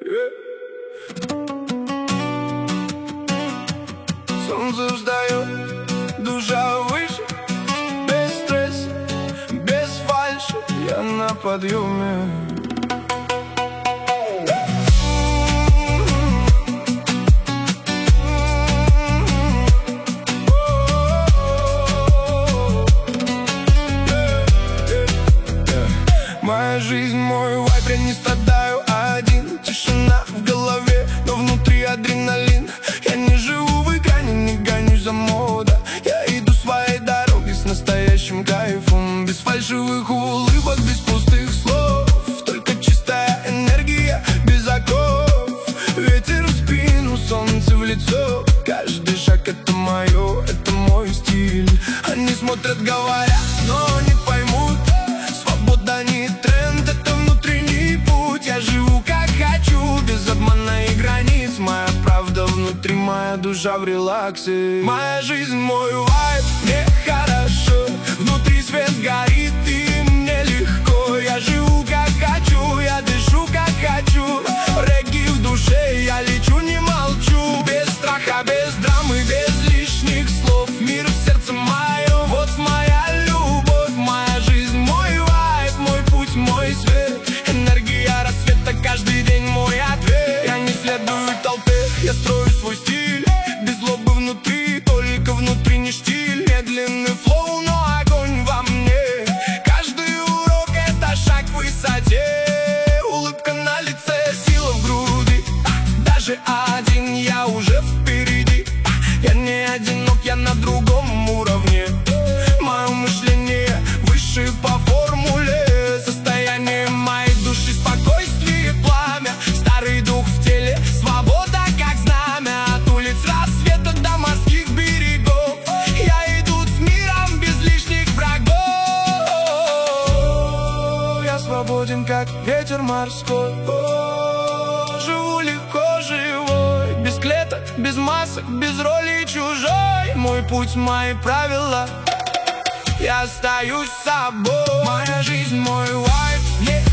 Солнце встает, душа выше, без стресса, без фальши, я на подъеме. Моя жизнь, мой вайб, я не страдаю один. Тишина в голове, но внутри адреналин. Я не живу в экране, не гонюсь за модой. Я иду своей дорогой с настоящим кайфом. Без фальшивых улыбок, без пустых слов. Только чистая энергия, без оков. Ветер в спину, солнце в лицо. Каждый шаг это мое, это мой стиль. Они смотрят, говорят, но не поймут. Свобода не тренд, это внутренний путь. Я живу как хочу, без обмана и границ. Моя правда внутри, моя душа в релаксе. Моя жизнь, мой вайб, мне хорошо. Внутри свет горит и мне легко. Я живу как хочу, я дышу как хочу. Регги в душе, я лечу, не молчу. Без страха, без драмы, без лишних слов. Мир в сердце мое, вот моя любовь. Моя жизнь, мой вайб, мой путь, мой свет. Энергия рассвета, каждый день мой ответ. Я не следую толпе, я строю свой стиль. Без злобы внутри, только внутренний штиль. Медленный флоу, но огонь во мне. Каждый урок это шаг к высоте. Улыбка на лице, сила в груди. Даже один я уже впереди. Я не одинок, я на другом уровне. Мое мышление выше по формуле. Состояние моей души, спокойствие, пламя. Старый дух в теле, свобода как знамя. От улиц рассвета до морских берегов. Я иду с миром без лишних врагов. Я свободен как ветер морской. Живу легко, живой. Без клеток, без масок, без роли чужой. Мой путь, мои правила. Я остаюсь собой. Моя жизнь, мой вайб, мне